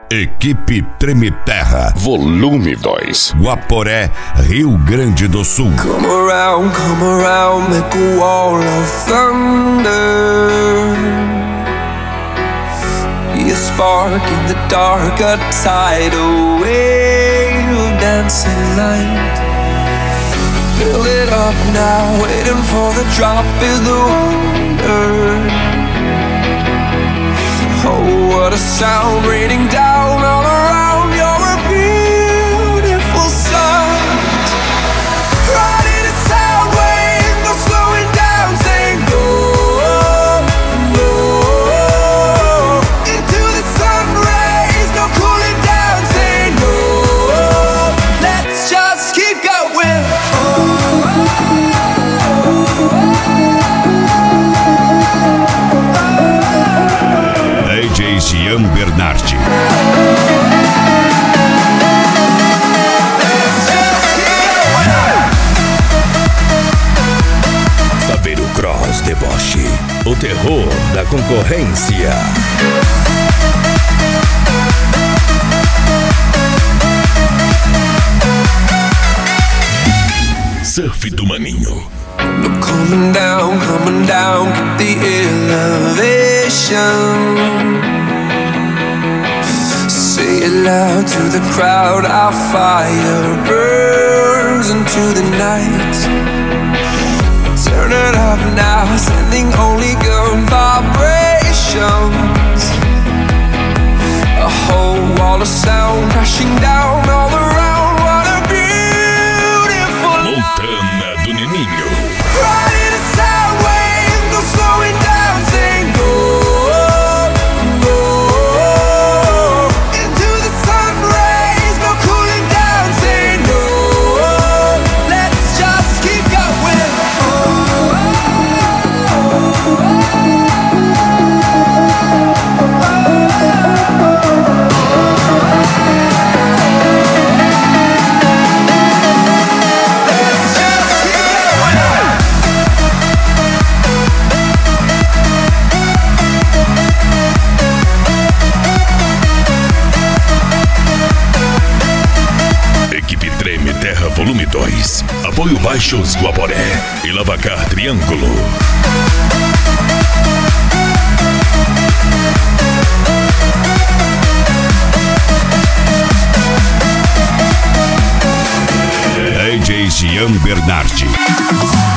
Equipe Treme Terra, volume 2. Guaporé, Rio Grande do Sul. Come around, make a wall of thunder. Be a spark in the dark, a tidal wave of dancing light. Fill it up now, waiting for the drop is the wonder. Oh, what a sound raining down all around. You're a beautiful sight. Riding a sound wave, no slowing down, saying go, go. Into the sun rays, no cooling down, saying no. Let's just keep going. DJ Gian Bernardi. Saveiro Cross Deboche, o terror da concorrência. Surf do Maninho. No, coming down, get the elevation. Say it loud to the crowd, our fire burns into the night. Turn it up now, sending only good vibrations. A whole wall of sound crashing down all around. What a beautiful life. Montana do Nininho. Riding a sound wave, no slowing down, saying go, go. Into the sun rays, no cooling down, saying no. Let's just keep going. Equipe Treme Terra volume 2. Apoio Baixos Guaporé e Lavacar Triângulo. DJ Gian Bernardi.